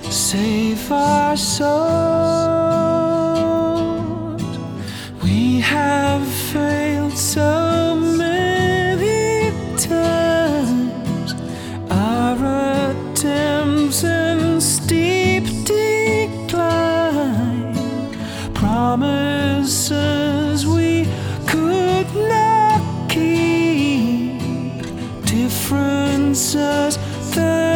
save our souls. We have failed so many times, our attempts in steep decline, promises we could not keep, differences that